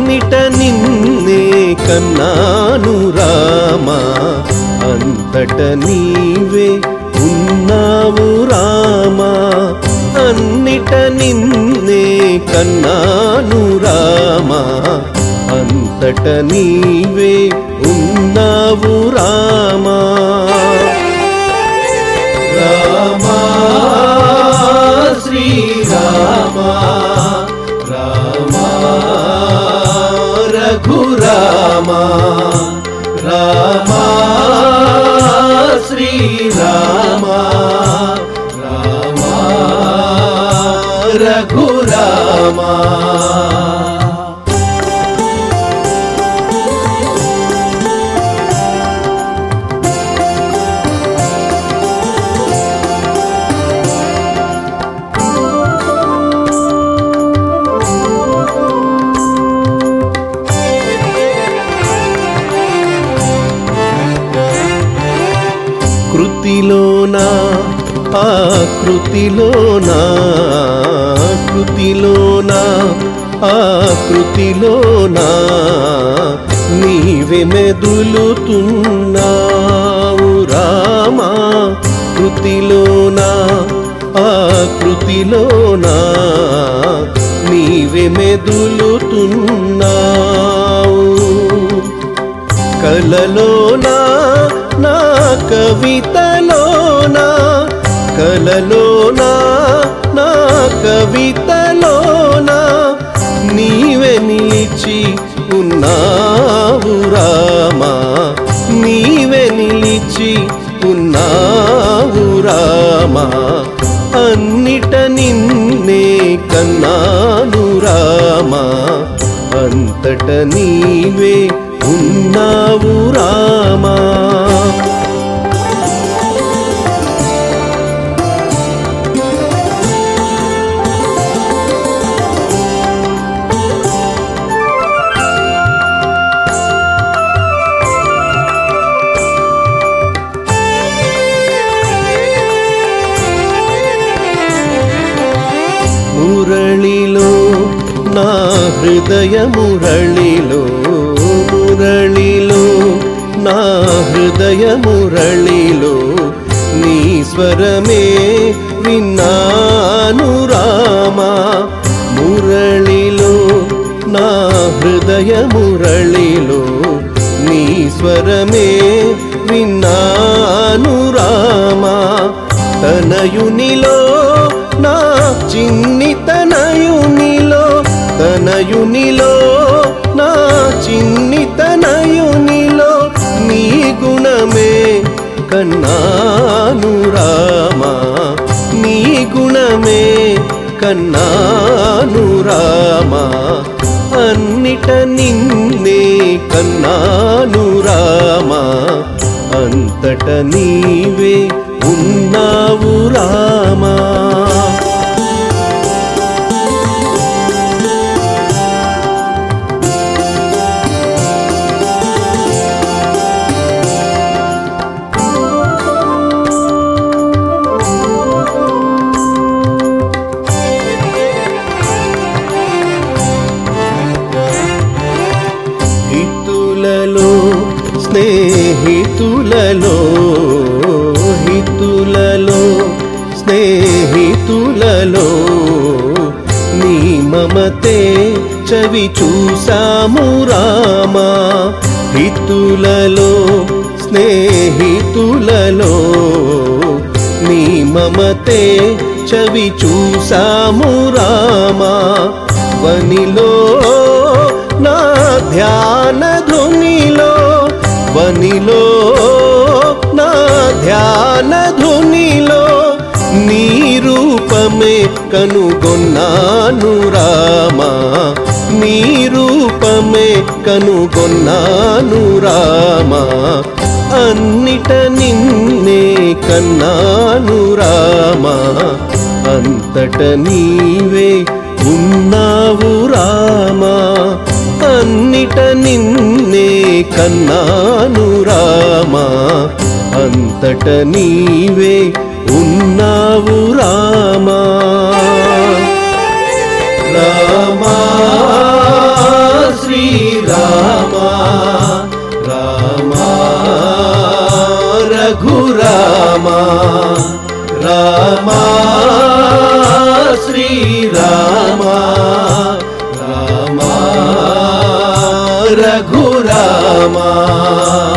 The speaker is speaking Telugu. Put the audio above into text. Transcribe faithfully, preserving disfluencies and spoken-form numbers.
అన్నిట నిన్నే కన్నాను రామా అంతట నీవే ఉన్నావు రామా అన్నిట నిన్నే కన్నాను రామా అంతట నీవే ఉన్నావు రామా రామా శ్రీరామా రామా రఘురామా రామా శ్రీరామా రామా రఘురామా కృతిలోనా ఆకృతిలోనా కృతిలోనా ఆకృతిలోనా నీవే మెదులుతున్నావు రామా కృతిలోనా ఆకృతిలోనా నీవే మెదులుతున్నావు కలలోనా నా కవితలోనా కలలోనా నా కవితలోనా నీవే నిలిచి ఉన్నావు రామా నీవే నిలిచి ఉన్నావు రామా అన్నిట నిన్నే కన్నాను రామా అంతట నీవే ఉన్నావు రామా మురళిలో నా హృదయ మురళిలో మురళిలో నా హృదయ మురళిలో నీ స్వరమే విన్నాను రామా మురళిలో నా హృదయ మురళిలో నీ స్వరమే విన్నాను రామా తనయునిలో నా చిన్ని తనయునిలో తనయునిలో నా చిన్ని తనయునిలో నీ గుణమే కన్నాను రామా నీ గుణమే కన్నాను రామా అన్నిట నిన్నే కన్నాను రామా అంతట నీవే ఉన్నావు రామా హితులలో స్నేహితులలో హితులలో స్నేహితులలో నీ మమతే చవి చూసాము రామా హితులలో స్నేహితులలో నీ మమతే చవి చూసాము రామా వనిలో నా ధ్యాన ధునిలో వనిలో నా ధ్యాన ధునిలో నీ రూపమే కనుగొన్నాను రామా నీ రూపమే కనుగొన్నాను రామా అన్నిట నిన్నే కన్నాను రామా అంతట నీవే ఉన్నావు రామా అన్నిట నిన్నే కన్నాను రామా అంతట నీవే ఉన్నావు రామా రామా శ్రీ శ్రీరామా రామా రఘురామా